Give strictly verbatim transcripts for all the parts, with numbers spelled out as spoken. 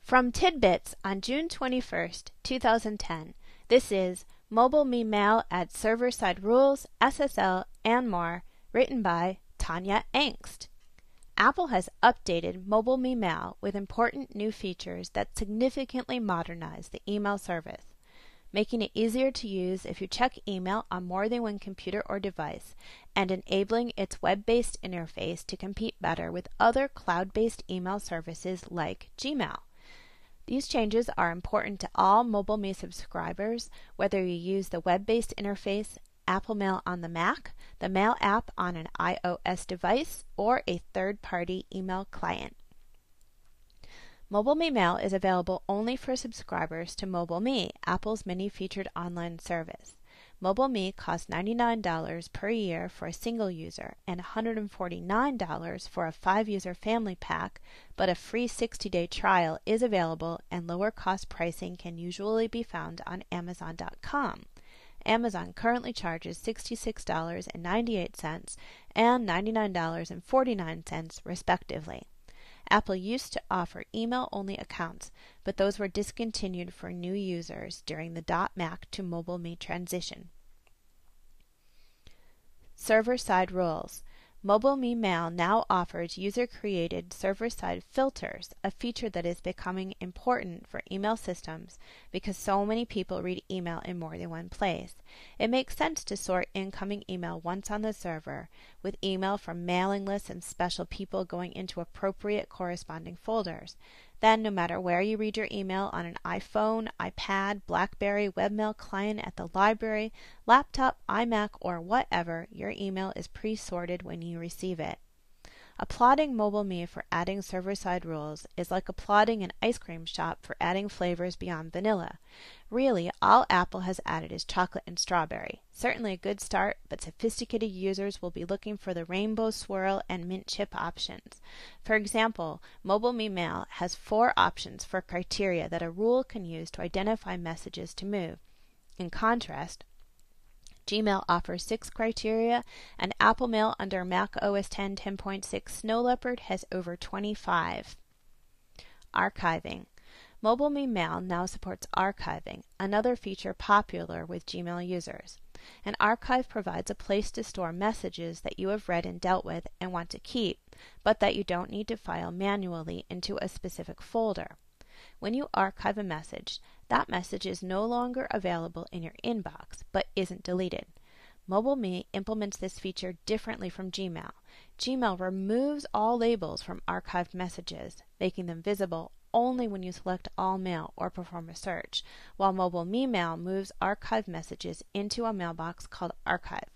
From Tidbits on June twenty-first, two thousand ten, this is MobileMe Mail Adds Server-Side Rules, S S L, and more, written by Tanya Angst. Apple has updated MobileMe Mail with important new features that significantly modernize the email service, making it easier to use if you check email on more than one computer or device, and enabling its web-based interface to compete better with other cloud-based email services like Gmail. These changes are important to all MobileMe subscribers, whether you use the web-based interface, Apple Mail on the Mac, the Mail app on an iOS device, or a third-party email client. MobileMe Mail is available only for subscribers to MobileMe, Apple's many-featured online service. MobileMe costs ninety-nine dollars per year for a single user and one hundred forty-nine dollars for a five-user family pack, but a free sixty-day trial is available and lower-cost pricing can usually be found on Amazon dot com. Amazon currently charges sixty-six dollars and ninety-eight cents and ninety-nine dollars and forty-nine cents respectively. Apple used to offer email-only accounts, but those were discontinued for new users during the .Mac to MobileMe transition. Server-side rules. MobileMe Mail now offers user-created server-side filters, a feature that is becoming important for email systems because so many people read email in more than one place. It makes sense to sort incoming email once on the server, with email from mailing lists and special people going into appropriate corresponding folders. Then, no matter where you read your email on an iPhone, iPad, BlackBerry, webmail client at the library, laptop, iMac, or whatever, your email is pre-sorted when you receive it. Applauding MobileMe for adding server-side rules is like applauding an ice cream shop for adding flavors beyond vanilla. Really, all Apple has added is chocolate and strawberry. Certainly a good start, but sophisticated users will be looking for the rainbow swirl and mint chip options. For example, MobileMe Mail has four options for criteria that a rule can use to identify messages to move. In contrast, Gmail offers six criteria, and Apple Mail under Mac O S X ten point six Snow Leopard has over twenty-five. Archiving. MobileMe Mail now supports archiving, another feature popular with Gmail users. An archive provides a place to store messages that you have read and dealt with and want to keep, but that you don't need to file manually into a specific folder. When you archive a message, that message is no longer available in your inbox, but isn't deleted. MobileMe implements this feature differently from Gmail. Gmail removes all labels from archived messages, making them visible only when you select All Mail or perform a search, while MobileMe Mail moves archived messages into a mailbox called Archive.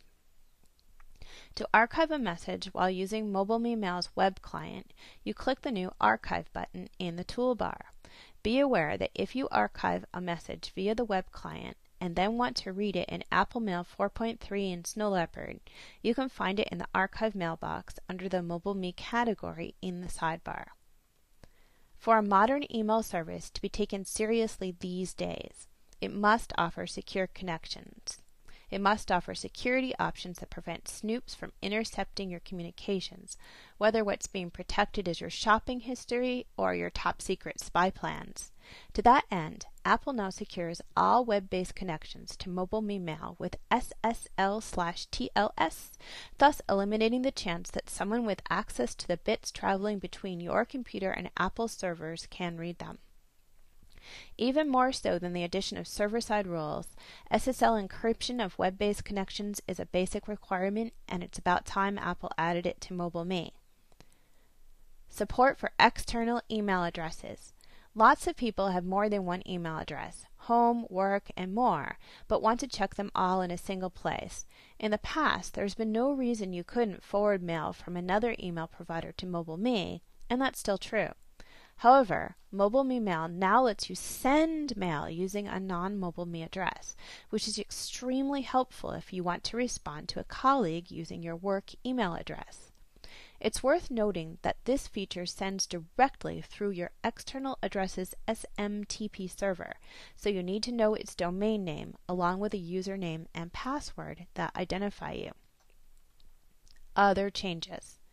To archive a message while using MobileMe Mail's web client, you click the new Archive button in the toolbar. Be aware that if you archive a message via the web client and then want to read it in Apple Mail four point three in Snow Leopard, you can find it in the Archive mailbox under the MobileMe category in the sidebar. For a modern email service to be taken seriously these days, it must offer secure connections. It must offer security options that prevent snoops from intercepting your communications, whether what's being protected is your shopping history or your top secret spy plans. To that end, Apple now secures all web-based connections to MobileMe Mail with S S L slash T L S, thus eliminating the chance that someone with access to the bits traveling between your computer and Apple's servers can read them. Even more so than the addition of server-side rules, S S L encryption of web-based connections is a basic requirement, and it's about time Apple added it to MobileMe. Support for external email addresses. Lots of people have more than one email address, home, work, and more, but want to check them all in a single place. In the past, there's been no reason you couldn't forward mail from another email provider to MobileMe, and that's still true. However, MobileMe Mail now lets you send mail using a non-MobileMe address, which is extremely helpful if you want to respond to a colleague using your work email address. It's worth noting that this feature sends directly through your external address's S M T P server, so you need to know its domain name along with a username and password that identify you. Other changes.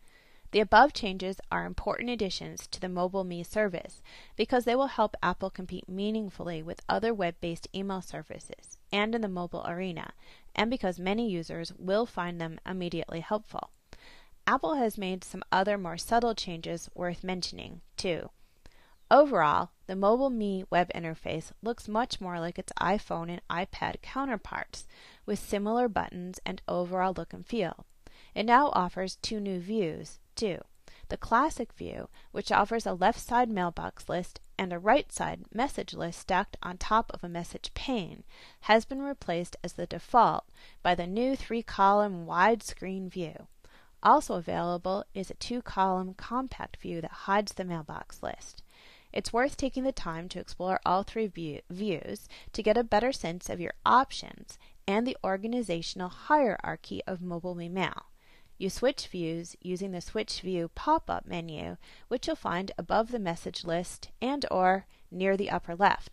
The above changes are important additions to the MobileMe service because they will help Apple compete meaningfully with other web-based email services and in the mobile arena, and because many users will find them immediately helpful. Apple has made some other more subtle changes worth mentioning, too. Overall, the MobileMe web interface looks much more like its iPhone and iPad counterparts, with similar buttons and overall look and feel. It now offers two new views, too. The classic view, which offers a left side mailbox list and a right side message list stacked on top of a message pane, has been replaced as the default by the new three-column widescreen view. Also available is a two-column compact view that hides the mailbox list. It's worth taking the time to explore all three view- views to get a better sense of your options and the organizational hierarchy of MobileMe Mail. You switch views using the Switch View pop-up menu, which you'll find above the message list and or near the upper left.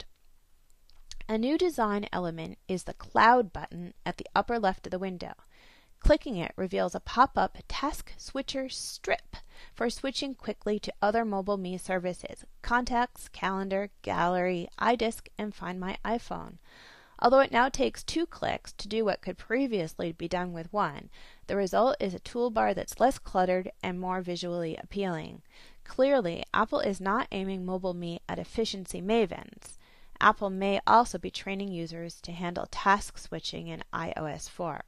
A new design element is the Cloud button at the upper left of the window. Clicking it reveals a pop-up Task Switcher strip for switching quickly to other MobileMe services, Contacts, Calendar, Gallery, iDisk, and Find My iPhone. Although it now takes two clicks to do what could previously be done with one, the result is a toolbar that's less cluttered and more visually appealing. Clearly, Apple is not aiming MobileMe at efficiency mavens. Apple may also be training users to handle task switching in i O S four.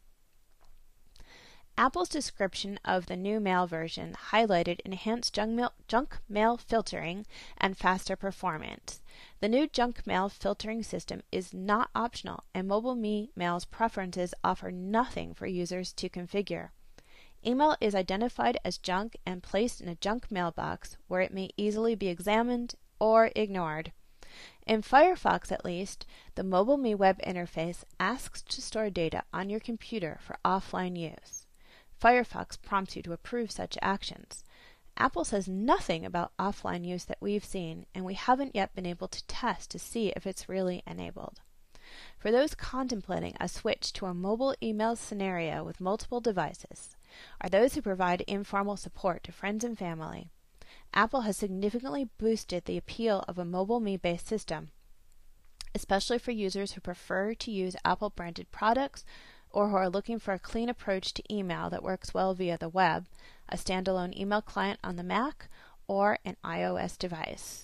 Apple's description of the new mail version highlighted enhanced junk mail, junk mail filtering and faster performance. The new junk mail filtering system is not optional, and MobileMe Mail's preferences offer nothing for users to configure. Email is identified as junk and placed in a junk mailbox where it may easily be examined or ignored. In Firefox, at least, the MobileMe web interface asks to store data on your computer for offline use. Firefox prompts you to approve such actions. Apple says nothing about offline use that we've seen, and we haven't yet been able to test to see if it's really enabled. For those contemplating a switch to a mobile email scenario with multiple devices, or those who provide informal support to friends and family, Apple has significantly boosted the appeal of a MobileMe-based system, especially for users who prefer to use Apple-branded products or who are looking for a clean approach to email that works well via the web, a standalone email client on the Mac, or an iOS device.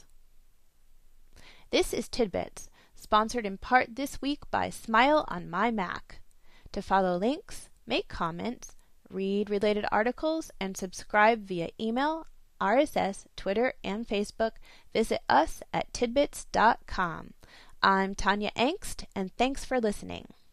This is Tidbits, sponsored in part this week by Smile on My Mac. To follow links, make comments, read related articles, and subscribe via email, R S S, Twitter, and Facebook, visit us at tidbits dot com. I'm Tanya Angst, and thanks for listening.